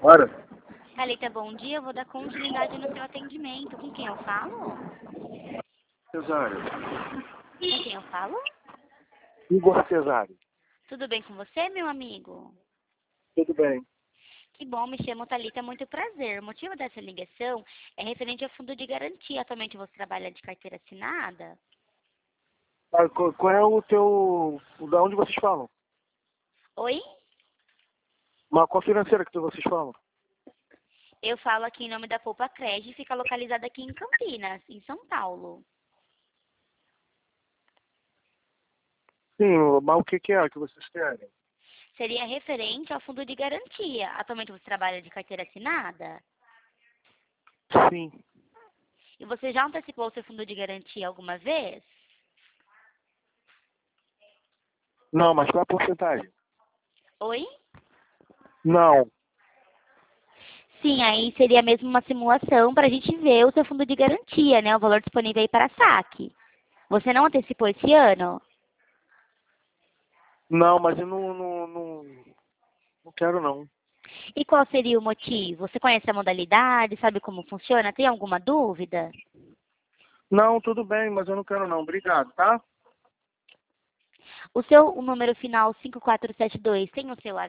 Bora. Thalita, bom dia. Eu vou dar continuidade no seu atendimento. Com quem eu falo? Cesário. Com quem eu falo? Igor Cesário. Tudo bem com você, meu amigo? Tudo bem. Que bom, me chamo Thalita, muito prazer. O motivo dessa ligação é referente ao fundo de garantia. Atualmente você trabalha de carteira assinada? Ah, qual é o teu... Da onde vocês falam? Oi? Qual financeira que vocês falam? Eu falo aqui em nome da Poupa Cred, fica localizada aqui em Campinas, em São Paulo. Sim, mas o que é que vocês querem? Seria referente ao fundo de garantia. Atualmente você trabalha de carteira assinada? Sim. E você já antecipou o seu fundo de garantia alguma vez? Não, mas qual é a porcentagem? Oi? Não. Sim, aí seria mesmo uma simulação para a gente ver o seu fundo de garantia, né? O valor disponível aí para saque. Você não antecipou esse ano? Não, mas eu não quero não. E qual seria o motivo? Você conhece a modalidade? Sabe como funciona? Tem alguma dúvida? Não, tudo bem, mas eu não quero não. Obrigado, tá? O número final 5472 tem o seu